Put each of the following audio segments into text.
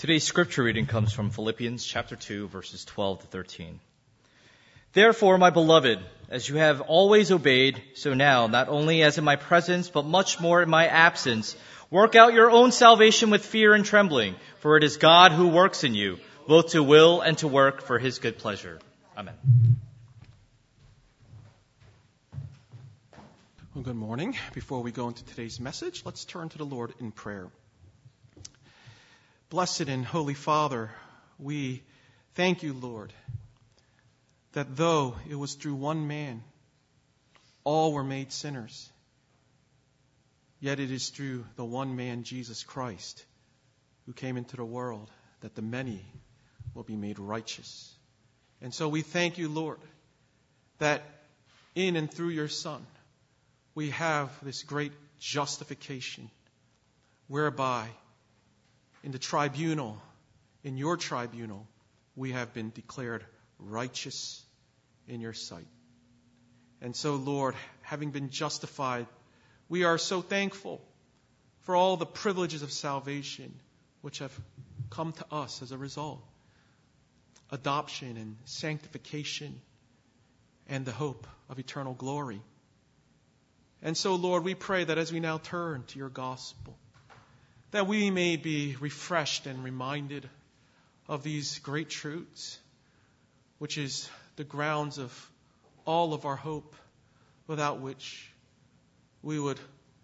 Today's scripture reading comes from Philippians chapter 2, verses 12 to 13. Therefore, my beloved, as you have always obeyed, so now, not only as in my presence, but much more in my absence, work out your own salvation with fear and trembling, for it is God who works in you, both to will and to work for his good pleasure. Amen. Well, good morning. Before we go into today's message, let's turn to the Lord in prayer. Blessed and Holy Father, we thank you, Lord, that though it was through one man, all were made sinners, yet it is through the one man, Jesus Christ, who came into the world, that the many will be made righteous. And so we thank you, Lord, that in and through your Son, we have this great justification, whereby in the tribunal, in your tribunal, we have been declared righteous in your sight. And so, Lord, having been justified, we are so thankful for all the privileges of salvation which have come to us as a result. Adoption and sanctification and the hope of eternal glory. And so, Lord, we pray that as we now turn to your gospel, that we may be refreshed and reminded of these great truths, which is the grounds of all of our hope, without which we would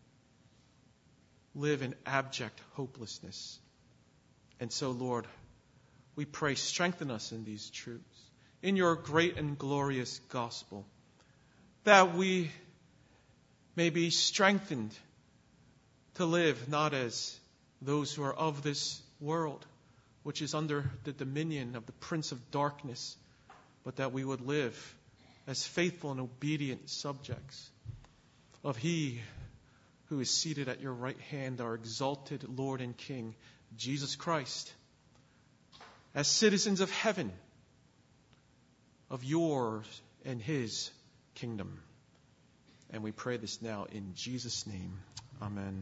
live in abject hopelessness. And so, Lord, we pray, strengthen us in these truths, in your great and glorious gospel, that we may be strengthened to live not as those who are of this world, which is under the dominion of the Prince of Darkness, but that we would live as faithful and obedient subjects of He who is seated at your right hand, our exalted Lord and King, Jesus Christ, as citizens of heaven, of yours and His kingdom. And we pray this now in Jesus' name. Amen.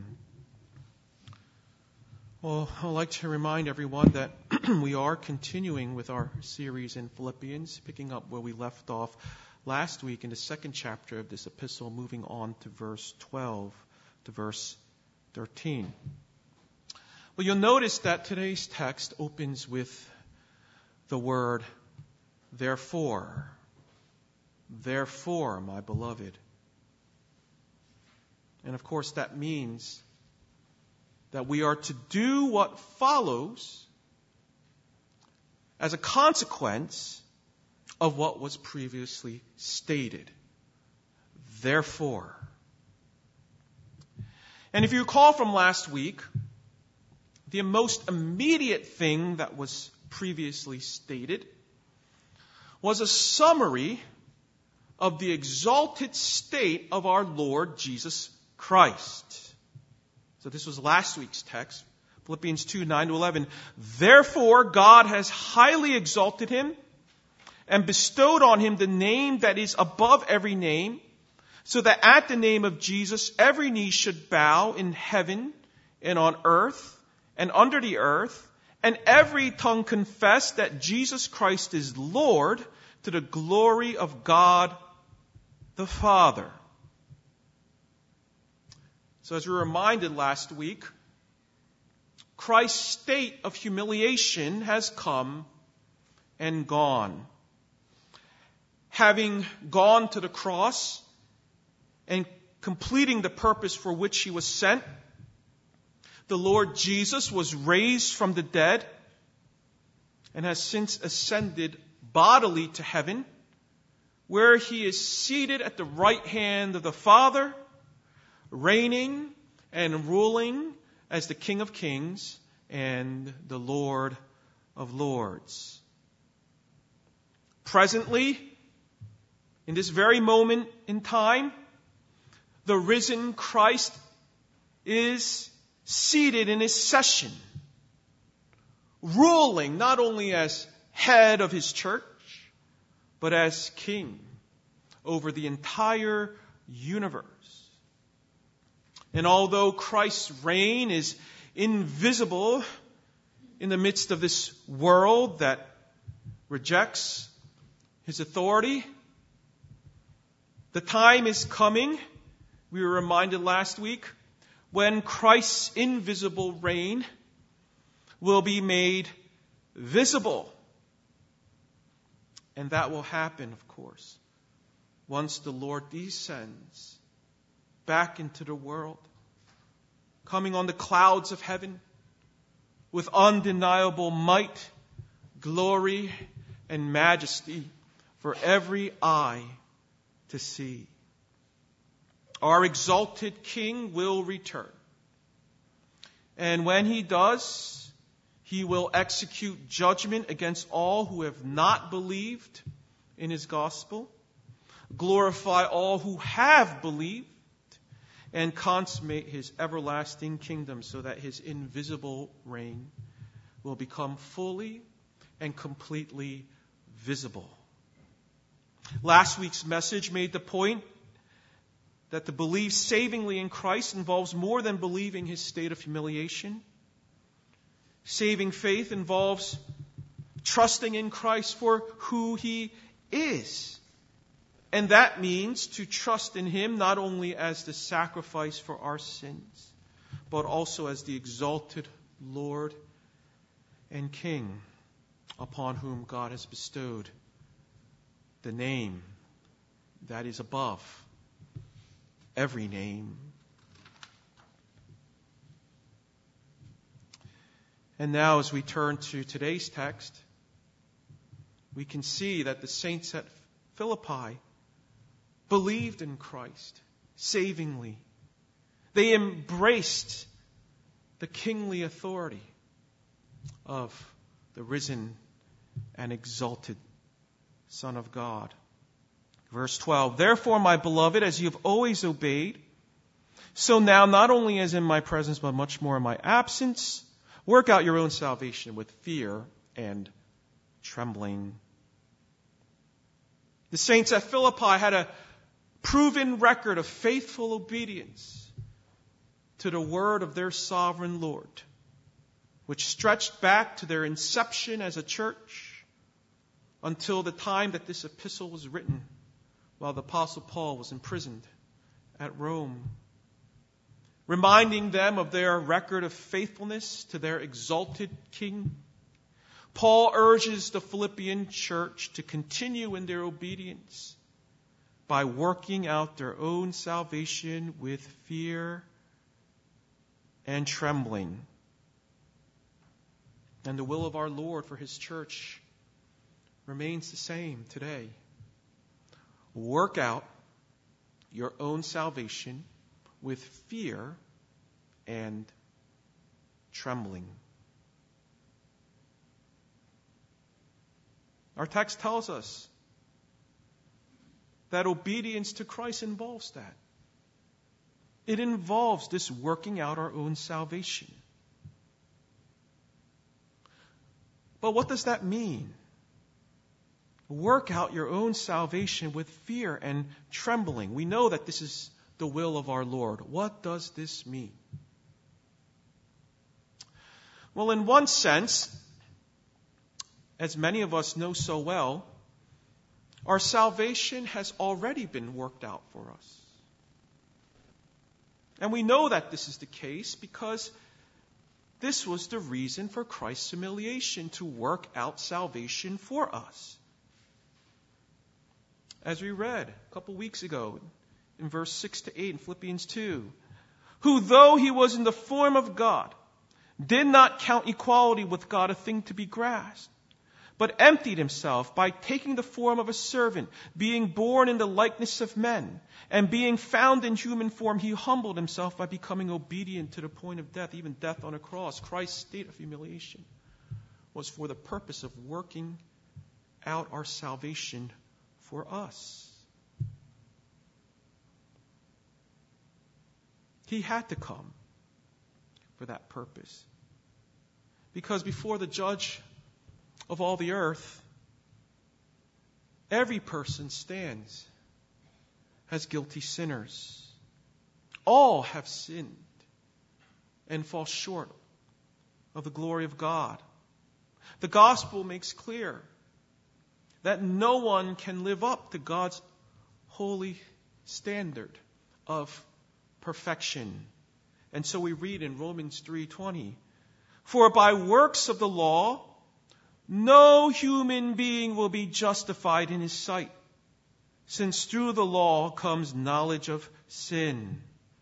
Well, I'd like to remind everyone that we are continuing with our series in Philippians, picking up where we left off last week in the second chapter of this epistle, moving on to verse 12 to verse 13. Well, you'll notice that today's text opens with the word, therefore. Therefore, my beloved. And of course, that means that we are to do what follows as a consequence of what was previously stated. Therefore. And if you recall from last week, the most immediate thing that was previously stated was a summary of the exalted state of our Lord Jesus Christ. So this was last week's text, Philippians 2, 9 to 11. Therefore, God has highly exalted him and bestowed on him the name that is above every name, so that at the name of Jesus every knee should bow in heaven and on earth and under the earth, and every tongue confess that Jesus Christ is Lord, to the glory of God the Father. So as we were reminded last week, Christ's state of humiliation has come and gone. Having gone to the cross and completing the purpose for which he was sent, the Lord Jesus was raised from the dead and has since ascended bodily to heaven, where he is seated at the right hand of the Father, reigning and ruling as the King of Kings and the Lord of Lords. Presently, in this very moment in time, the risen Christ is seated in his session, ruling not only as head of his church, but as king over the entire universe. And although Christ's reign is invisible in the midst of this world that rejects his authority. The time is coming, we were reminded last week, when Christ's invisible reign will be made visible. And that will happen, of course, once the Lord descends back into the world, coming on the clouds of heaven with undeniable might, glory, and majesty for every eye to see. Our exalted King will return. And when he does, he will execute judgment against all who have not believed in his gospel, glorify all who have believed, and consummate his everlasting kingdom so that his invisible reign will become fully and completely visible. Last week's message made the point that to believe savingly in Christ involves more than believing his state of humiliation. Saving faith involves trusting in Christ for who he is. And that means to trust in him not only as the sacrifice for our sins, but also as the exalted Lord and King upon whom God has bestowed the name that is above every name. And now as we turn to today's text, we can see that the saints at Philippi believed in Christ savingly. They embraced the kingly authority of the risen and exalted Son of God. Verse 12, therefore, my beloved, as you have always obeyed, so now, not only as in my presence, but much more in my absence, work out your own salvation with fear and trembling. The saints at Philippi had a proven record of faithful obedience to the word of their sovereign Lord, which stretched back to their inception as a church until the time that this epistle was written, while the Apostle Paul was imprisoned at Rome, reminding them of their record of faithfulness to their exalted King. Paul urges the Philippian church to continue in their obedience by working out their own salvation with fear and trembling. And the will of our Lord for his church remains the same today. Work out your own salvation with fear and trembling. Our text tells us that obedience to Christ involves that. It involves this working out our own salvation. But what does that mean? Work out your own salvation with fear and trembling. We know that this is the will of our Lord. What does this mean? Well, in one sense, as many of us know so well, our salvation has already been worked out for us. And we know that this is the case because this was the reason for Christ's humiliation, to work out salvation for us. As we read a couple weeks ago in verse 6 to 8 in Philippians 2, who though he was in the form of God, did not count equality with God a thing to be grasped, but emptied himself by taking the form of a servant, being born in the likeness of men, and being found in human form, he humbled himself by becoming obedient to the point of death, even death on a cross. Christ's state of humiliation was for the purpose of working out our salvation for us. He had to come for that purpose. Because before the judge of all the earth, every person stands as guilty sinners. All have sinned and fall short of the glory of God. The gospel makes clear that no one can live up to God's holy standard of perfection. And so we read in Romans 3:20, "For by works of the law, no human being will be justified in his sight, since through the law comes knowledge of sin."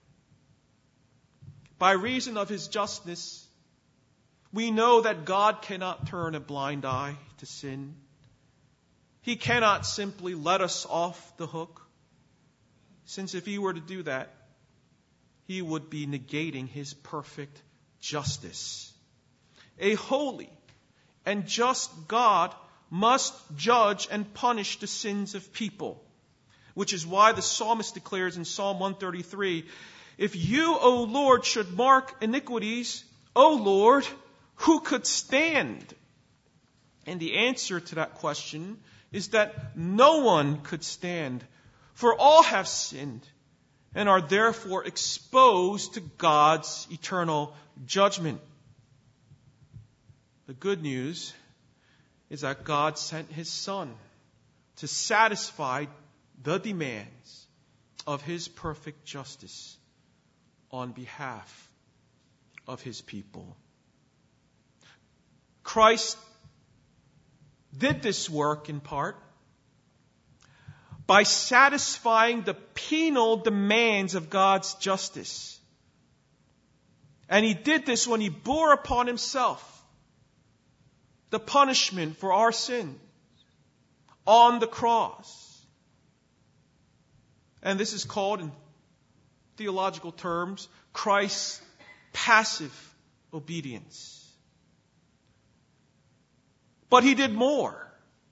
By reason of his justness, we know that God cannot turn a blind eye to sin. He cannot simply let us off the hook, since if he were to do that, he would be negating his perfect justice. A holy and just God must judge and punish the sins of people, which is why the psalmist declares in Psalm 133, "If you, O Lord, should mark iniquities, O Lord, who could stand?" And the answer to that question is that no one could stand, for all have sinned and are therefore exposed to God's eternal judgment. The good news is that God sent his Son to satisfy the demands of his perfect justice on behalf of his people. Christ did this work in part by satisfying the penal demands of God's justice. And he did this when he bore upon himself the punishment for our sin on the cross. And this is called, in theological terms, Christ's passive obedience. But he did more.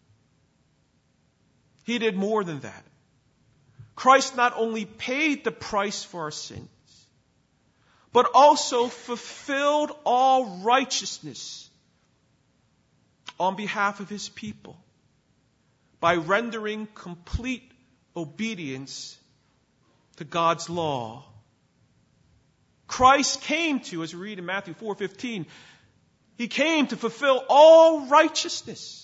He did more than that. Christ not only paid the price for our sins, but also fulfilled all righteousness on behalf of his people by rendering complete obedience to God's law. Christ came to, as we read in Matthew 4:15, he came to fulfill all righteousness.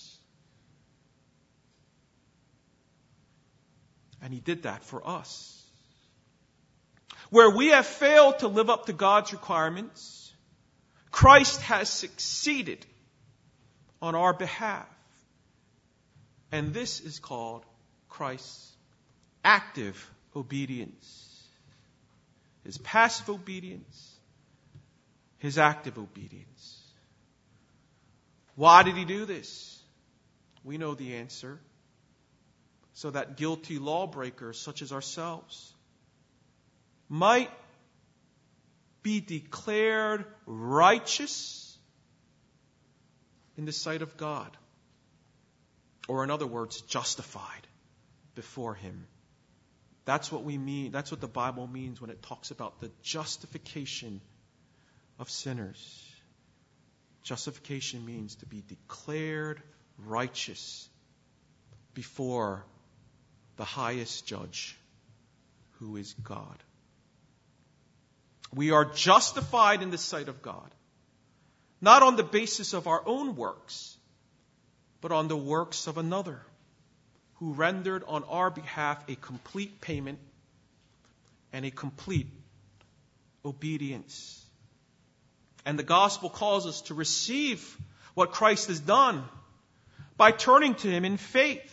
And he did that for us. Where we have failed to live up to God's requirements, Christ has succeeded on our behalf. And this is called Christ's active obedience. His passive obedience, his active obedience. Why did he do this? We know the answer. So that guilty lawbreakers such as ourselves might be declared righteous in the sight of God. Or in other words, justified before him. That's what we mean. That's what the Bible means when it talks about the justification of sinners. Justification means to be declared righteous before the highest judge, who is God. We are justified in the sight of God, not on the basis of our own works, but on the works of another, who rendered on our behalf a complete payment and a complete obedience. And the gospel calls us to receive what Christ has done by turning to him in faith.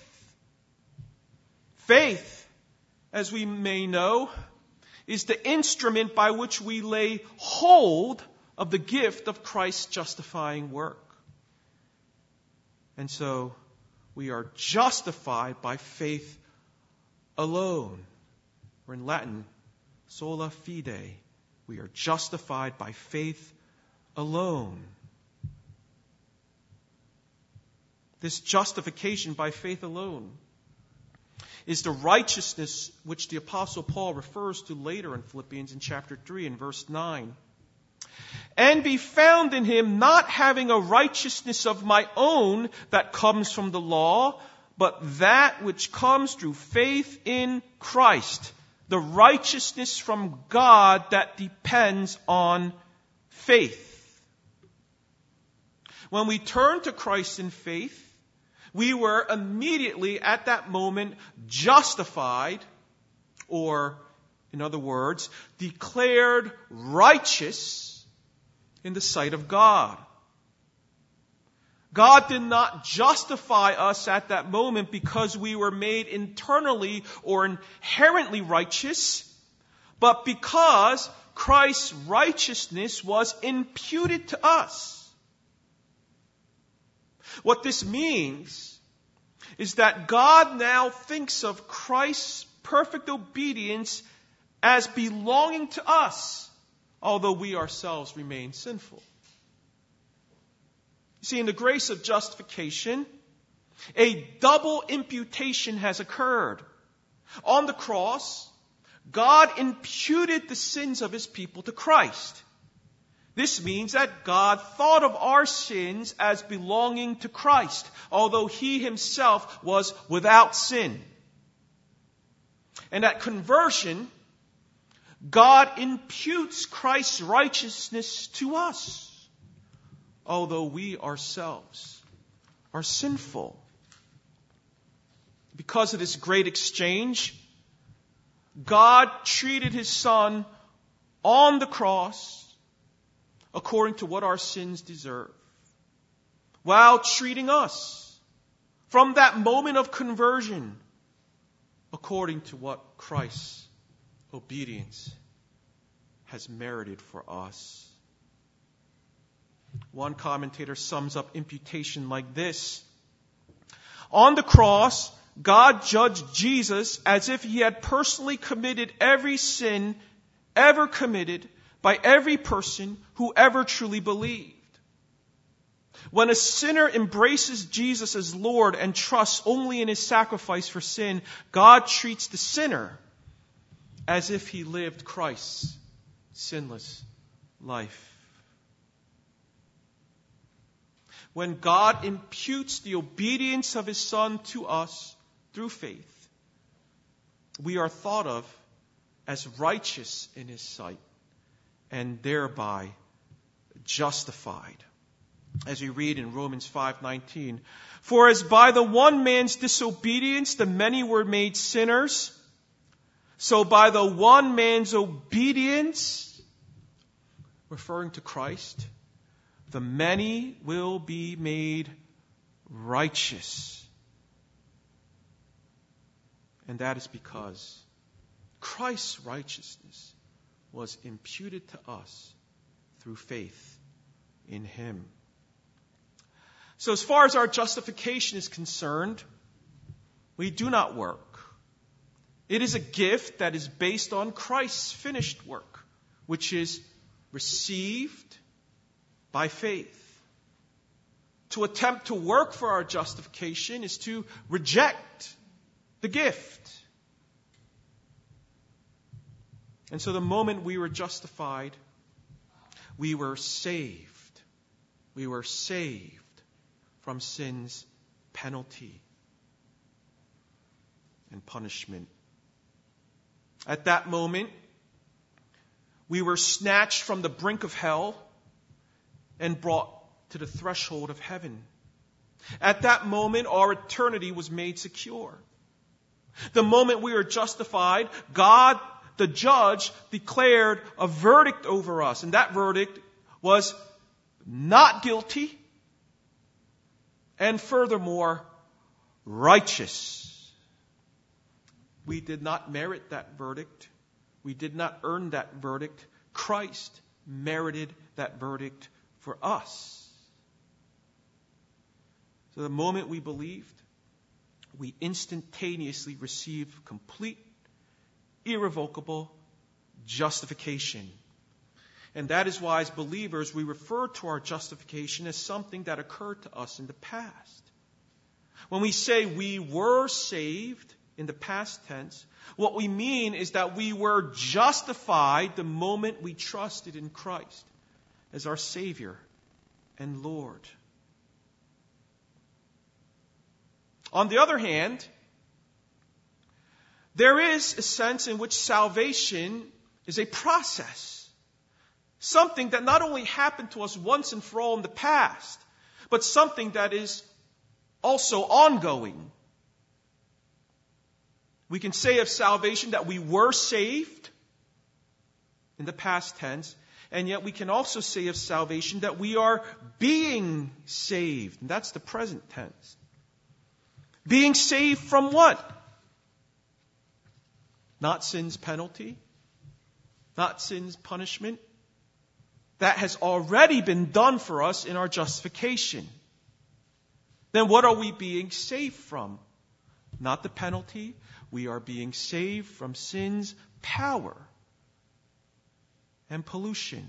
Faith, as we may know, is the instrument by which we lay hold of the gift of Christ's justifying work. And so we are justified by faith alone. Or in Latin, sola fide. We are justified by faith alone. This justification by faith alone is the righteousness which the Apostle Paul refers to later in Philippians in chapter 3 and verse 9. And be found in him, not having a righteousness of my own that comes from the law, but that which comes through faith in Christ, the righteousness from God that depends on faith. when we turned to Christ in faith, we were immediately at that moment justified, or, in other words, declared righteous in the sight of God. God did not justify us at that moment because we were made internally or inherently righteous, but because Christ's righteousness was imputed to us. What this means is that God now thinks of Christ's perfect obedience as belonging to us, although we ourselves remain sinful. You see, in the grace of justification, a double imputation has occurred. On the cross, God imputed the sins of His people to Christ. This means that God thought of our sins as belonging to Christ, although He Himself was without sin. And at conversion, God imputes Christ's righteousness to us, although we ourselves are sinful. Because of this great exchange, God treated His Son on the cross according to what our sins deserve, while treating us from that moment of conversion according to what Christ's obedience has merited for us. One commentator sums up imputation like this: on the cross, God judged Jesus as if He had personally committed every sin ever committed by every person who ever truly believed. When a sinner embraces Jesus as Lord and trusts only in His sacrifice for sin, God treats the sinner as if he lived Christ's sinless life. When God imputes the obedience of His Son to us through faith, we are thought of as righteous in His sight, and thereby justified. As we read in Romans 5:19, for as by the one man's disobedience the many were made sinners, so by the one man's obedience, referring to Christ, the many will be made righteous. And that is because Christ's righteousness was imputed to us through faith in Him. So as far as our justification is concerned, we do not work. It is a gift that is based on Christ's finished work, which is received by faith. To attempt to work for our justification is to reject the gift. And so the moment we were justified, we were saved. We were saved from sin's penalty and punishment. At that moment, we were snatched from the brink of hell and brought to the threshold of heaven. At that moment, our eternity was made secure. The moment we were justified, God, the judge, declared a verdict over us. And that verdict was not guilty, and furthermore, righteous. We did not merit that verdict. We did not earn that verdict. Christ merited that verdict for us. So the moment we believed, we instantaneously received complete, irrevocable justification. And that is why, as believers, we refer to our justification as something that occurred to us in the past. When we say we were saved in the past tense, what we mean is that we were justified the moment we trusted in Christ as our Savior and Lord. On the other hand, there is a sense in which salvation is a process. Something that not only happened to us once and for all in the past, but something that is also ongoing. We can say of salvation that we were saved in the past tense, and yet we can also say of salvation that we are being saved. And that's the present tense. Being saved from what? Not sin's penalty, not sin's punishment. That has already been done for us in our justification. Then what are we being saved from? Not the penalty. We are being saved from sin's power and pollution.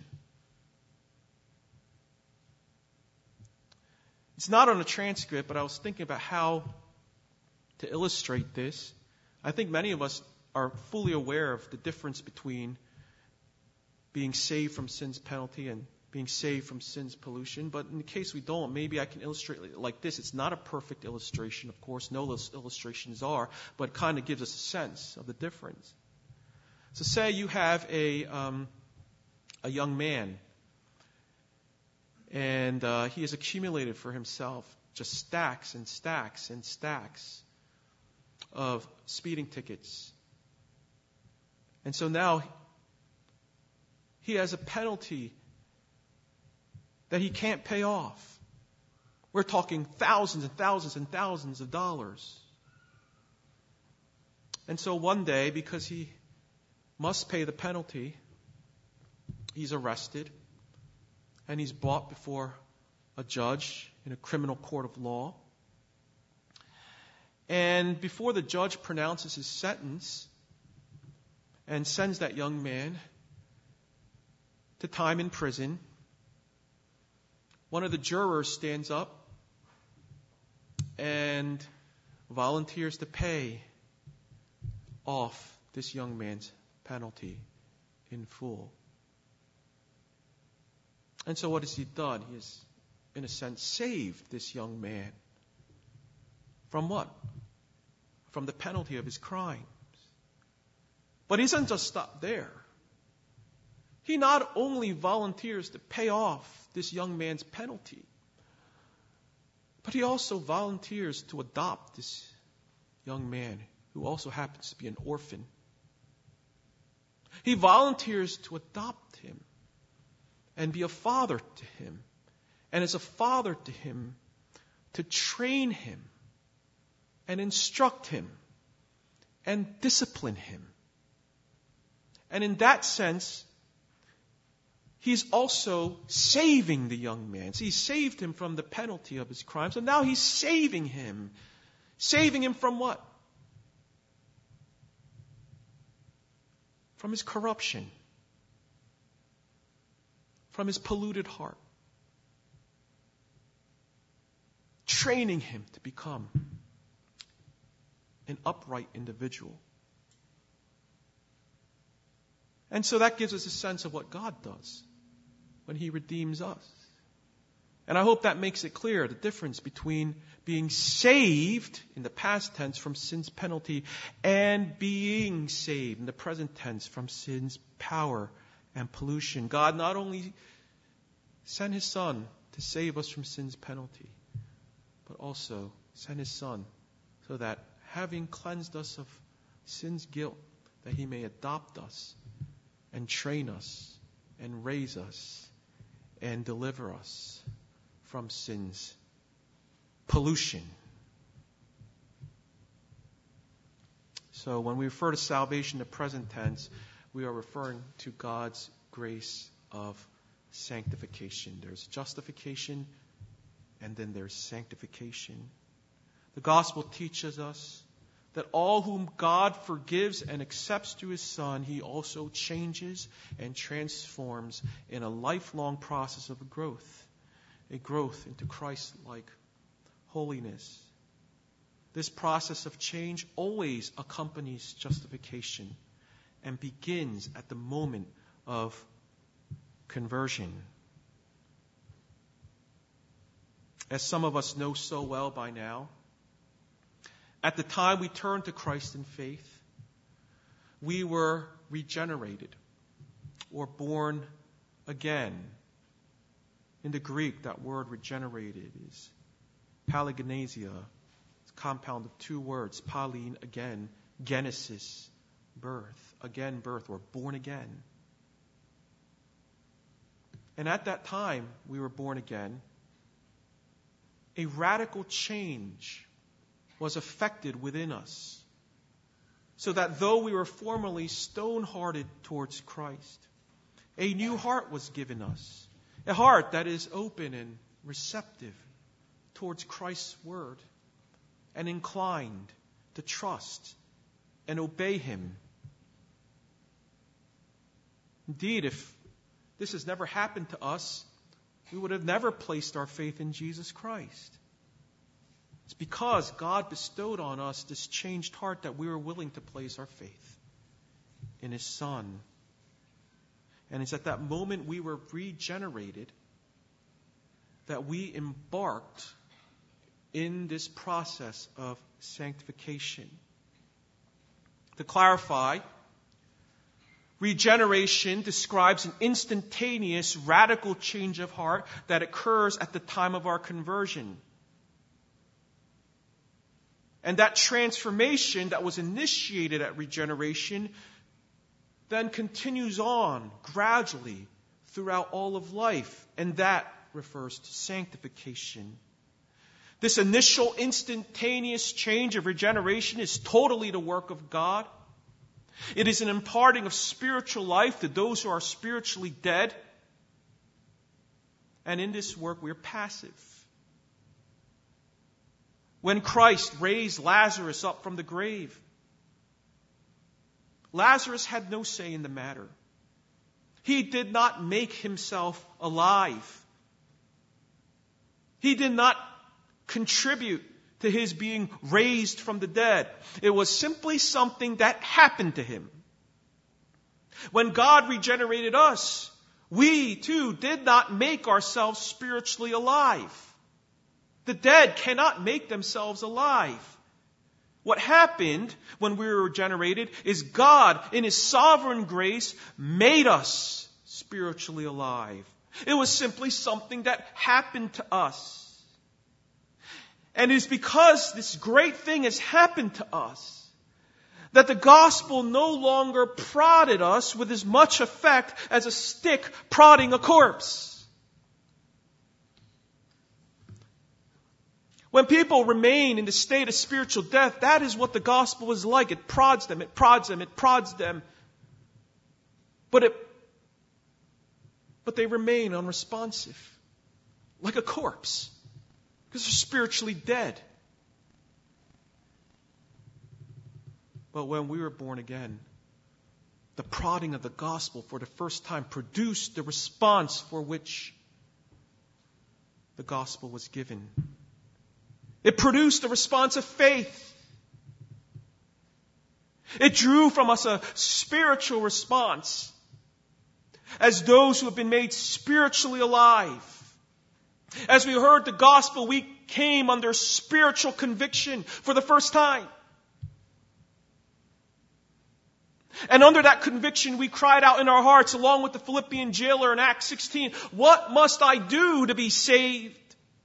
It's not on a transcript, but I was thinking about how to illustrate this. I think many of us are fully aware of the difference between being saved from sin's penalty and being saved from sin's pollution. But in the case we don't, maybe I can illustrate it like this. It's not a perfect illustration, of course. No illustrations are, but it kind of gives us a sense of the difference. So say you have a young man, and he has accumulated for himself just stacks and stacks and stacks of speeding tickets. And so now he has a penalty that he can't pay off. We're talking thousands and thousands and thousands of dollars. And so one day, because he must pay the penalty, he's arrested and he's brought before a judge in a criminal court of law. And before the judge pronounces his sentence and sends that young man to time in prison, one of the jurors stands up and volunteers to pay off this young man's penalty in full. And so what has he done? He has, in a sense, saved this young man from what? From the penalty of his crimes. But he doesn't just stop there. He not only volunteers to pay off this young man's penalty, but he also volunteers to adopt this young man who also happens to be an orphan. He volunteers to adopt him and be a father to him, and as a father to him, to train him and instruct him and discipline him. And in that sense, he's also saving the young man. So he saved him from the penalty of his crime. So now he's saving him. Saving him from what? From his corruption. From his polluted heart. Training him to become an upright individual. And so that gives us a sense of what God does when He redeems us. And I hope that makes it clear the difference between being saved in the past tense from sin's penalty and being saved in the present tense from sin's power and pollution. God not only sent His Son to save us from sin's penalty, but also sent His Son so that having cleansed us of sin's guilt, that He may adopt us and train us and raise us and deliver us from sin's pollution. So when we refer to salvation in the present tense, we are referring to God's grace of sanctification. There's justification and then there's sanctification. The gospel teaches us that all whom God forgives and accepts through His Son, He also changes and transforms in a lifelong process of growth. A growth into Christ-like holiness. This process of change always accompanies justification and begins at the moment of conversion. As some of us know so well by now, at the time we turned to Christ in faith, we were regenerated or born again. In the Greek, that word regenerated is paligenesia. It's a compound of two words, palin, again, genesis, birth, again, birth, or born again. And at that time, we were born again. A radical change was effected within us, so that though we were formerly stone-hearted towards Christ, a new heart was given us, a heart that is open and receptive towards Christ's word and inclined to trust and obey Him. Indeed, if this has never happened to us, we would have never placed our faith in Jesus Christ. It's because God bestowed on us this changed heart that we were willing to place our faith in His Son. And it's at that moment we were regenerated that we embarked in this process of sanctification. To clarify, regeneration describes an instantaneous, radical change of heart that occurs at the time of our conversion. And that transformation that was initiated at regeneration then continues on gradually throughout all of life. And that refers to sanctification. This initial instantaneous change of regeneration is totally the work of God. It is an imparting of spiritual life to those who are spiritually dead. And in this work, we are passive. When Christ raised Lazarus up from the grave, Lazarus had no say in the matter. He did not make himself alive. He did not contribute to his being raised from the dead. It was simply something that happened to him. When God regenerated us, we too did not make ourselves spiritually alive. The dead cannot make themselves alive. What happened when we were regenerated is God, in His sovereign grace, made us spiritually alive. It was simply something that happened to us. And it is because this great thing has happened to us that the gospel no longer prodded us with as much effect as a stick prodding a corpse. When people remain in the state of spiritual death, that is what the gospel is like. It prods them, it prods them, it prods them. But they remain unresponsive, like a corpse, because they're spiritually dead. But when we were born again, the prodding of the gospel for the first time produced the response for which the gospel was given. It produced a response of faith. It drew from us a spiritual response as those who have been made spiritually alive. As we heard the gospel, we came under spiritual conviction for the first time. And under that conviction, we cried out in our hearts, along with the Philippian jailer in Acts 16, "What must I do to be saved?"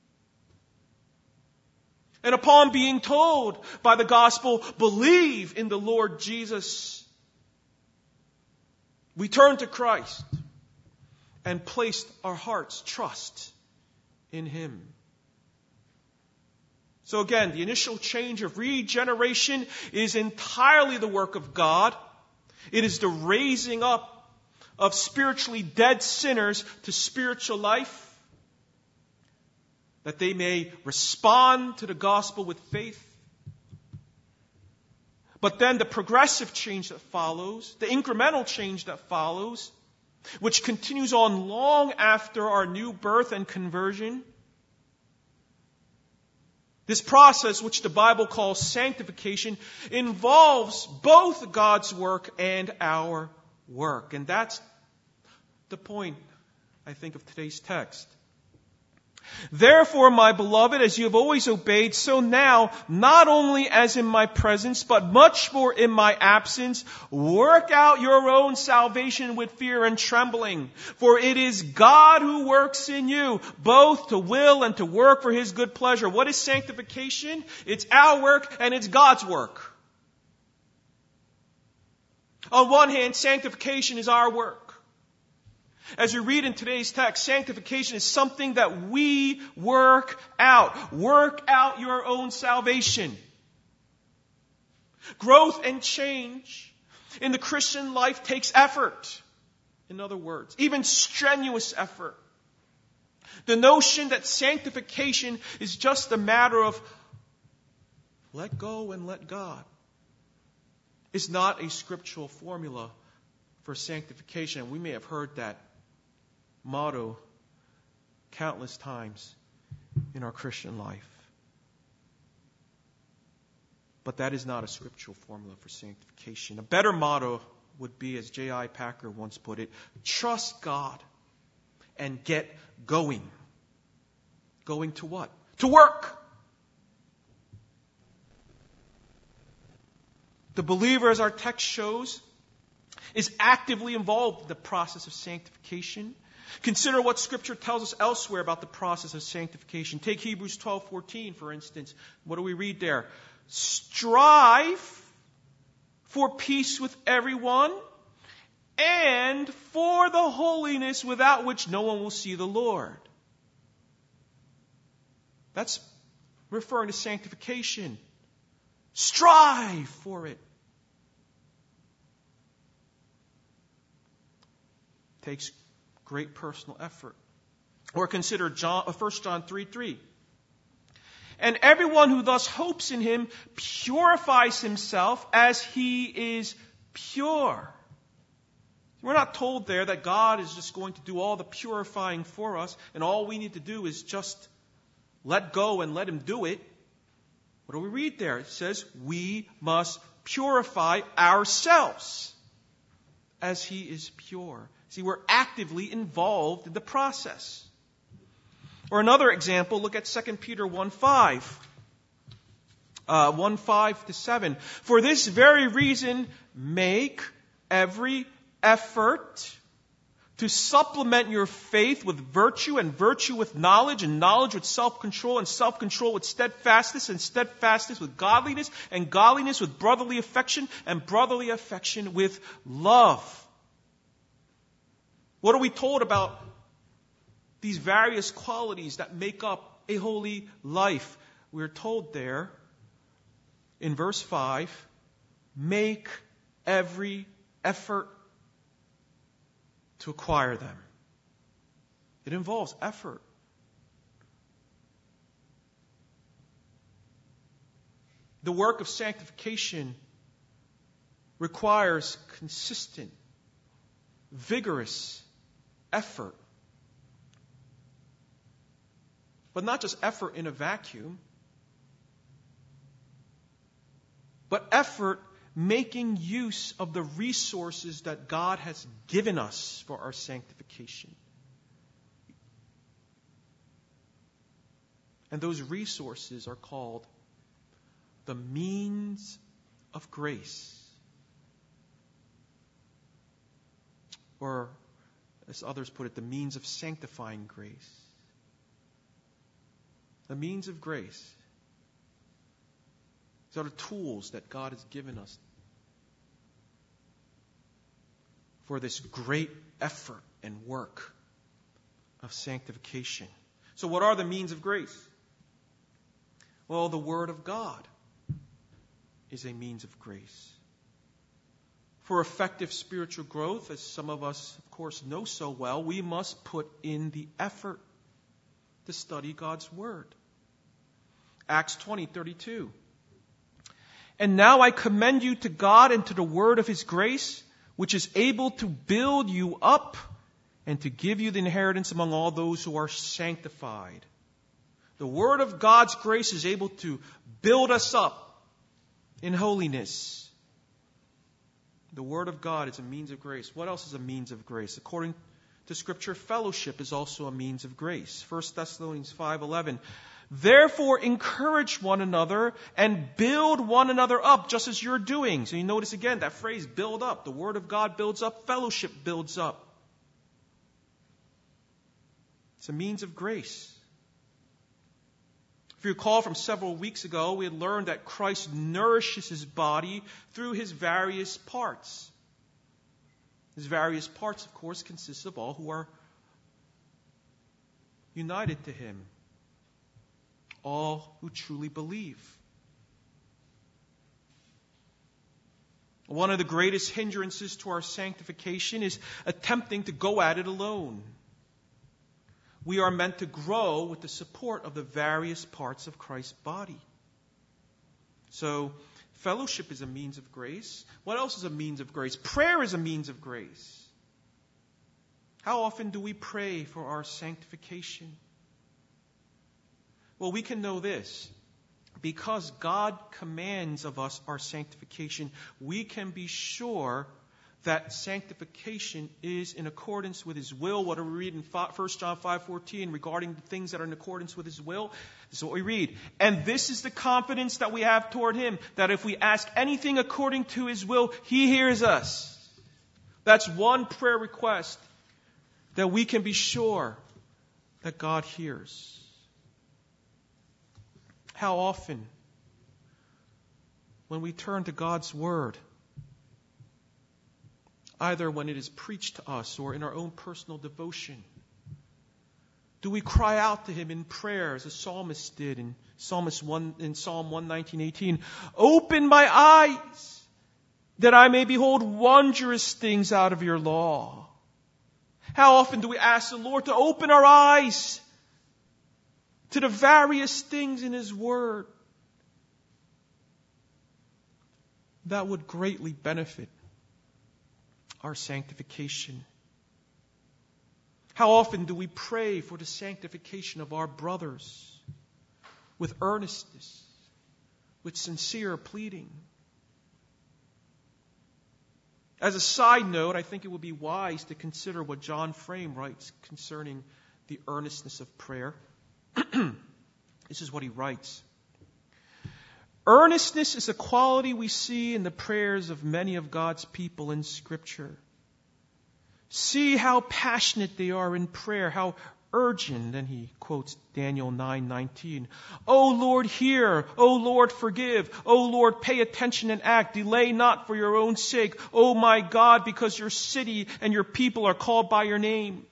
And upon being told by the gospel, "Believe in the Lord Jesus," we turned to Christ and placed our heart's trust in Him. So again, the initial change of regeneration is entirely the work of God. It is the raising up of spiritually dead sinners to spiritual life, that they may respond to the gospel with faith. But then the progressive change that follows, the incremental change that follows, which continues on long after our new birth and conversion. This process, which the Bible calls sanctification, involves both God's work and our work. And that's the point, I think, of today's text. Therefore, my beloved, as you have always obeyed, so now, not only as in my presence, but much more in my absence, work out your own salvation with fear and trembling. For it is God who works in you, both to will and to work for His good pleasure. What is sanctification? It's our work and it's God's work. On one hand, sanctification is our work. As we read in today's text, sanctification is something that we work out. Work out your own salvation. Growth and change in the Christian life takes effort. In other words, even strenuous effort. The notion that sanctification is just a matter of let go and let God is not a scriptural formula for sanctification. We may have heard that motto countless times in our Christian life. But that is not a scriptural formula for sanctification. A better motto would be, as J.I. Packer once put it, trust God and get going. Going to what? To work. The believer, as our text shows, is actively involved in the process of sanctification. Consider what Scripture tells us elsewhere about the process of sanctification. Take Hebrews 12:14, for instance. What do we read there? Strive for peace with everyone and for the holiness without which no one will see the Lord. That's referring to sanctification. Strive for it. Takes great personal effort. Or consider 1 John 3:3. And everyone who thus hopes in Him purifies himself as He is pure. We're not told there that God is just going to do all the purifying for us and all we need to do is just let go and let Him do it. What do we read there? It says we must purify ourselves as He is pure. See, we're actively involved in the process. Or another example, look at 2 Peter 1:5. 1:5-7. For this very reason, make every effort to supplement your faith with virtue, and virtue with knowledge, and knowledge with self-control, and self-control with steadfastness, and steadfastness with godliness, and godliness with brotherly affection, and brotherly affection with love. What are we told about these various qualities that make up a holy life? We're told there in verse 5, make every effort to acquire them. It involves effort. The work of sanctification requires consistent, vigorous effort. But not just effort in a vacuum, but effort making use of the resources that God has given us for our sanctification. And those resources are called the means of grace. Or, as others put it, the means of sanctifying grace. The means of grace. These are the tools that God has given us for this great effort and work of sanctification. So what are the means of grace? Well, the Word of God is a means of grace. For effective spiritual growth, as some of us, of course, know so well, we must put in the effort to study God's Word. Acts 20:32. And now I commend you to God and to the word of His grace, which is able to build you up and to give you the inheritance among all those who are sanctified. The word of God's grace is able to build us up in holiness. The word of God is a means of grace. What else is a means of grace? According to Scripture, fellowship is also a means of grace. 1 Thessalonians 5:11. Therefore, encourage one another and build one another up, just as you're doing. So you notice again that phrase, build up. The Word of God builds up. Fellowship builds up. It's a means of grace. If you recall from several weeks ago, we had learned that Christ nourishes His body through His various parts. His various parts, of course, consist of all who are united to Him. All who truly believe. One of the greatest hindrances to our sanctification is attempting to go at it alone. We are meant to grow with the support of the various parts of Christ's body. So, fellowship is a means of grace. What else is a means of grace? Prayer is a means of grace. How often do we pray for our sanctification? Well, we can know this. Because God commands of us our sanctification, we can be sure that sanctification is in accordance with His will. What do we read in 1 John 5:14 regarding the things that are in accordance with His will? This is what we read. And this is the confidence that we have toward Him, that if we ask anything according to His will, He hears us. That's one prayer request that we can be sure that God hears. How often, when we turn to God's Word, either when it is preached to us or in our own personal devotion, do we cry out to Him in prayer as the psalmist did in Psalm 119:18? Open my eyes that I may behold wondrous things out of your law. How often do we ask the Lord to open our eyes to the various things in His Word that would greatly benefit our sanctification? How often do we pray for the sanctification of our brothers with earnestness, with sincere pleading? As a side note, I think it would be wise to consider what John Frame writes concerning the earnestness of prayer. This is what he writes. Earnestness is a quality we see in the prayers of many of God's people in Scripture. See how passionate they are in prayer, how urgent. And he quotes Daniel 9:19. O Lord, hear. O Lord, forgive. O Lord, pay attention and act. Delay not for your own sake. O my God, because your city and your people are called by your name.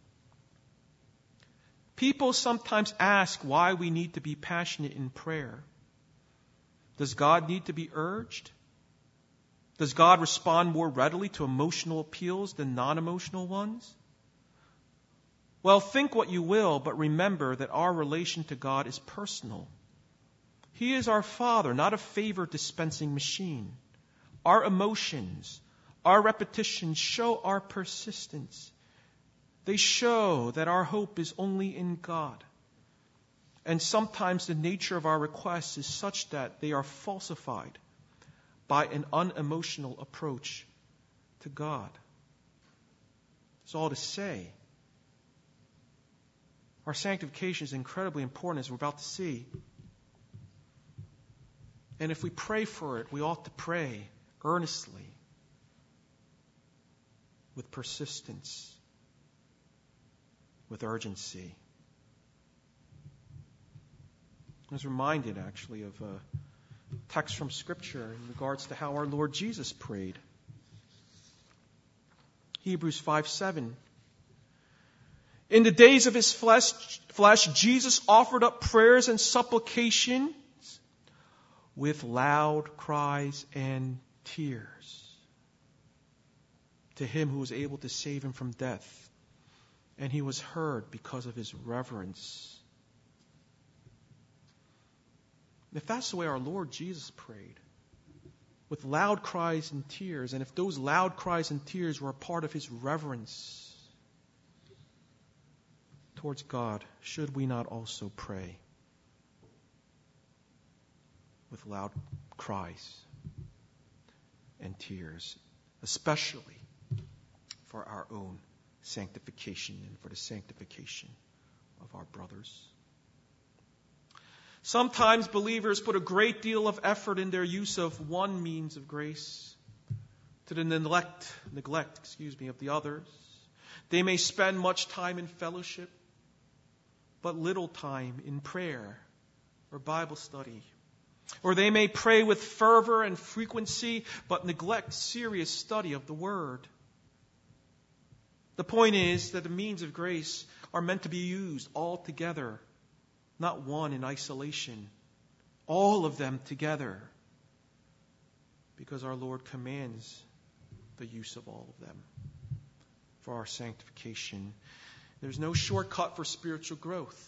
People sometimes ask why we need to be passionate in prayer. Does God need to be urged? Does God respond more readily to emotional appeals than non-emotional ones? Well, think what you will, but remember that our relation to God is personal. He is our Father, not a favor dispensing machine. Our emotions, our repetitions show our persistence. They show that our hope is only in God. And sometimes the nature of our requests is such that they are falsified by an unemotional approach to God. That's all to say. Our sanctification is incredibly important, as we're about to see. And if we pray for it, we ought to pray earnestly, with persistence, with urgency. I was reminded, actually, of a text from Scripture in regards to how our Lord Jesus prayed. Hebrews 5:7. In the days of His flesh, Jesus offered up prayers and supplications with loud cries and tears to Him who was able to save Him from death. And He was heard because of His reverence. If that's the way our Lord Jesus prayed, with loud cries and tears, and if those loud cries and tears were a part of His reverence towards God, should we not also pray with loud cries and tears, especially for our own sanctification and for the sanctification of our brothers. Sometimes believers put a great deal of effort in their use of one means of grace to the neglect of the others. They may spend much time in fellowship, but little time in prayer or Bible study. Or they may pray with fervor and frequency, but neglect serious study of the Word. The point is that the means of grace are meant to be used all together, not one in isolation. All of them together, because our Lord commands the use of all of them for our sanctification. There's no shortcut for spiritual growth.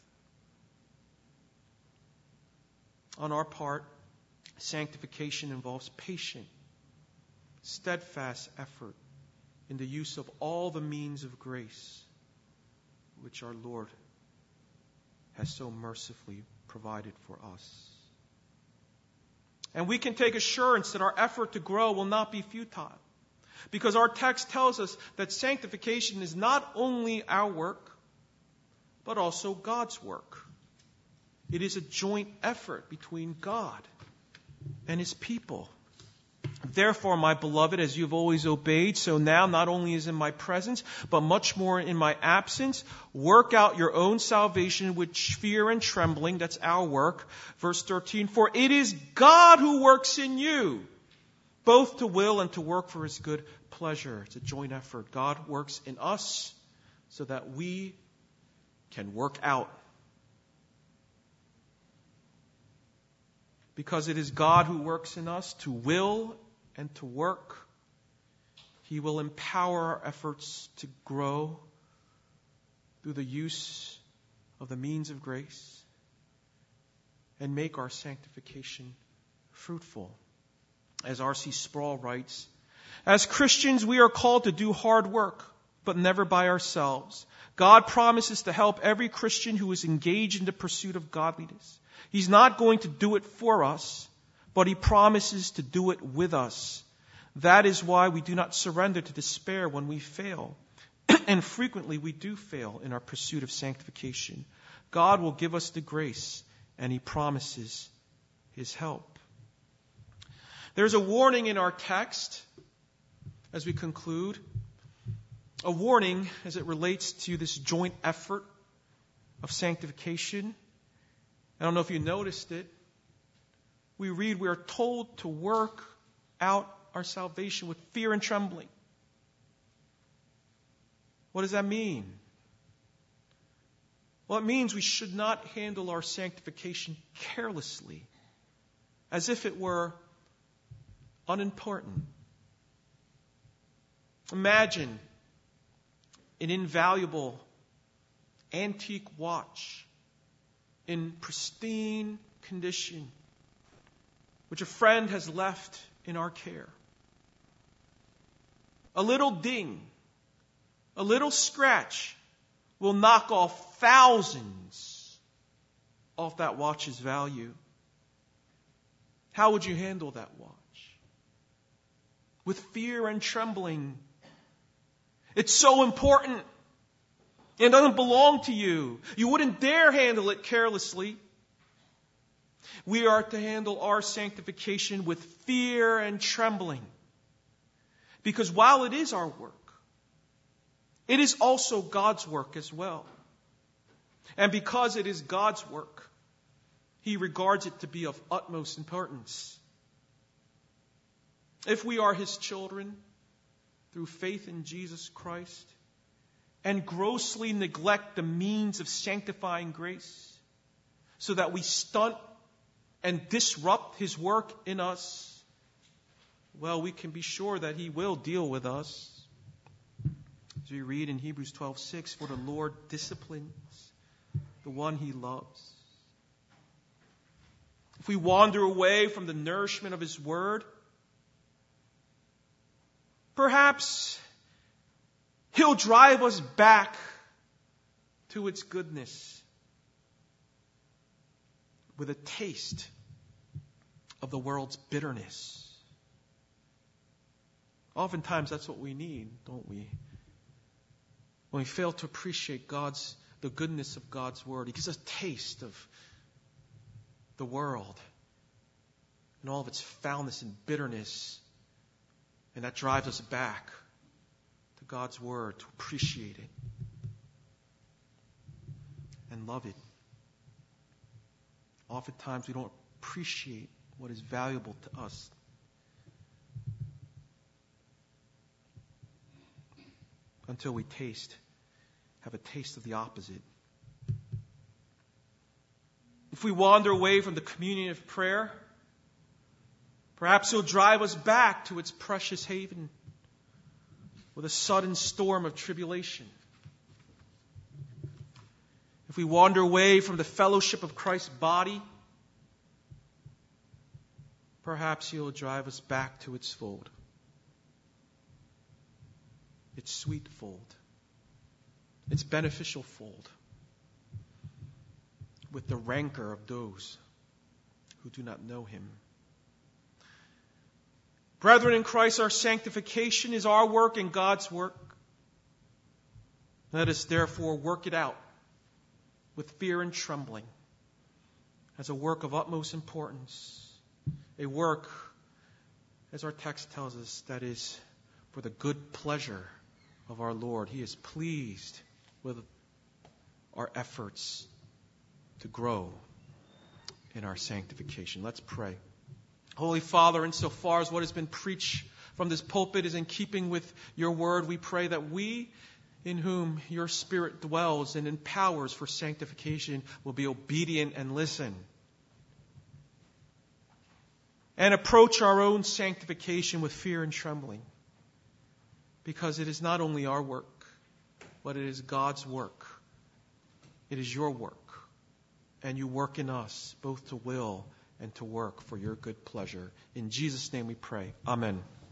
On our part, sanctification involves patient, steadfast effort in the use of all the means of grace which our Lord has so mercifully provided for us. And we can take assurance that our effort to grow will not be futile, because our text tells us that sanctification is not only our work, but also God's work. It is a joint effort between God and His people. Therefore, my beloved, as you've always obeyed, so now, not only as in my presence, but much more in my absence, work out your own salvation with fear and trembling. That's our work. Verse 13, for it is God who works in you, both to will and to work for His good pleasure. It's a joint effort. God works in us so that we can work out. Because it is God who works in us to will and to work, He will empower our efforts to grow through the use of the means of grace and make our sanctification fruitful. As R.C. Sproul writes, as Christians, we are called to do hard work, but never by ourselves. God promises to help every Christian who is engaged in the pursuit of godliness. He's not going to do it for us, but He promises to do it with us. That is why we do not surrender to despair when we fail. And frequently we do fail in our pursuit of sanctification. God will give us the grace, and He promises His help. There's a warning in our text as we conclude. A warning as it relates to this joint effort of sanctification. I don't know if you noticed it. We read we are told to work out our salvation with fear and trembling. What does that mean? Well, it means we should not handle our sanctification carelessly, as if it were unimportant. Imagine an invaluable antique watch in pristine condition, which a friend has left in our care. A little ding, a little scratch will knock off thousands off that watch's value. How would you handle that watch? With fear and trembling. It's so important. It doesn't belong to you. You wouldn't dare handle it carelessly. We are to handle our sanctification with fear and trembling. Because while it is our work, it is also God's work as well. And because it is God's work, He regards it to be of utmost importance. If we are His children through faith in Jesus Christ, and grossly neglect the means of sanctifying grace, so that we stunt and disrupt His work in us, well, we can be sure that He will deal with us. As we read in Hebrews 12:6, for the Lord disciplines the one He loves. If we wander away from the nourishment of His word, perhaps He'll drive us back to its goodness with a taste of the world's bitterness. Oftentimes that's what we need, don't we? when we fail to appreciate the goodness of God's Word. He gives us a taste of the world and all of its foulness and bitterness. And that drives us back to God's Word, to appreciate it and love it. Oftentimes we don't appreciate what is valuable to us. Until we have a taste of the opposite. If we wander away from the communion of prayer, perhaps He'll drive us back to its precious haven with a sudden storm of tribulation. If we wander away from the fellowship of Christ's body, perhaps He'll drive us back to its fold. Its sweet fold. Its beneficial fold. With the rancor of those who do not know Him. Brethren in Christ, our sanctification is our work and God's work. Let us therefore work it out with fear and trembling as a work of utmost importance. A work, as our text tells us, that is for the good pleasure of our Lord. He is pleased with our efforts to grow in our sanctification. Let's pray. Holy Father, insofar as what has been preached from this pulpit is in keeping with your word, we pray that we, in whom your Spirit dwells and empowers for sanctification, will be obedient and listen. And approach our own sanctification with fear and trembling. Because it is not only our work, but it is God's work. It is your work. And you work in us, both to will and to work for your good pleasure. In Jesus' name we pray. Amen.